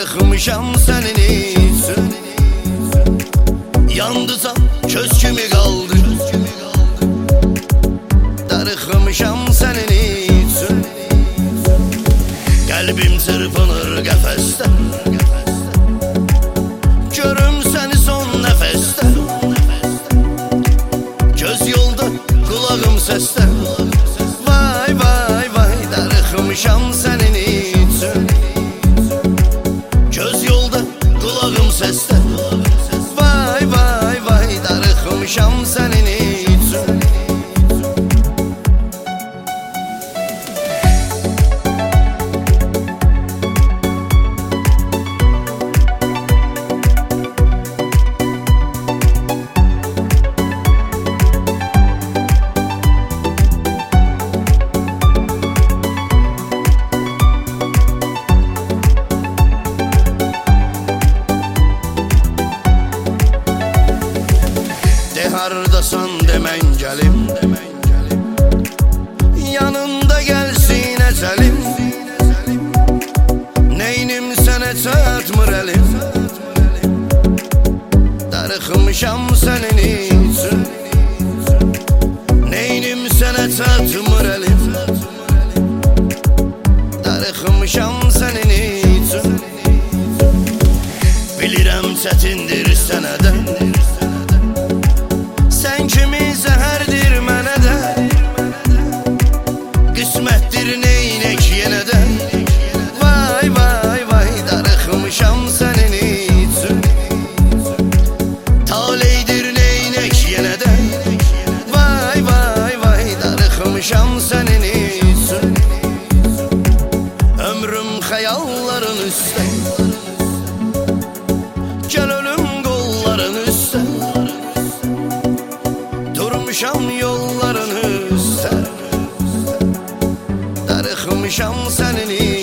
darıxmışam senin için. Yandısan köz kimi kaldı, darıxmışam senin için. Kalbim çırpınır qəfəsdə, görüm səni son nəfəsdə. Göz yolda, qulağım səsdə. Vay vay vay, darıxmışam sənin üçün. Göz yolda, qulağım səsdə. Vay vay vay, darıxmışam sənin üçün. Hardasan demən gəlim, yanımda gəlsin əcəlim. Neynim sənə çatmır əlim, darıxmışam sənin üçün. Neynim sənə çatmır əlim, darıxmışam sənin üçün. Bilirəm çətindir sənə də, sən kimi zəhərdir mənə də. Qismətdir neynək yenə də. Vay vay vay, darıxmışam sənin üçün. Taleydir neynək yenə də. Vay vay vay, darıxmışam sənin üçün. Ömrüm xəyalların üstə, gəl ölüm qolların üstə. Durmuşam yolların üstə, darıxmışam sənin